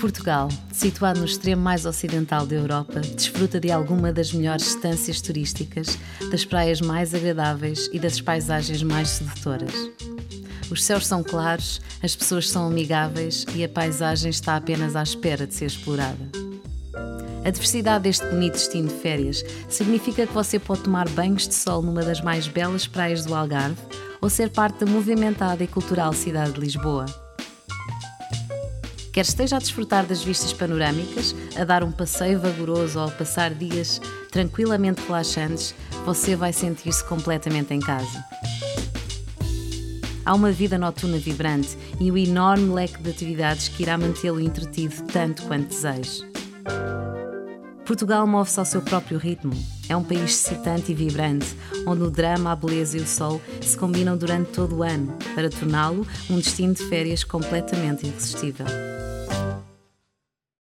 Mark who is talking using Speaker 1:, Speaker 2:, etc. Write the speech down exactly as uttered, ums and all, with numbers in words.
Speaker 1: Portugal, situado no extremo mais ocidental da Europa, desfruta de alguma das melhores estâncias turísticas, das praias mais agradáveis e das paisagens mais sedutoras. Os céus são claros, as pessoas são amigáveis e a paisagem está apenas à espera de ser explorada. A diversidade deste bonito destino de férias significa que você pode tomar banhos de sol numa das mais belas praias do Algarve ou ser parte da movimentada e cultural cidade de Lisboa. Quer esteja a desfrutar das vistas panorâmicas, a dar um passeio vagaroso ou a passar dias tranquilamente relaxantes, você vai sentir-se completamente em casa. Há uma vida noturna vibrante e um enorme leque de atividades que irá mantê-lo entretido tanto quanto deseje. Portugal move-se ao seu próprio ritmo. É um país excitante e vibrante, onde o drama, a beleza e o sol se combinam durante todo o ano, para torná-lo um destino de férias completamente irresistível.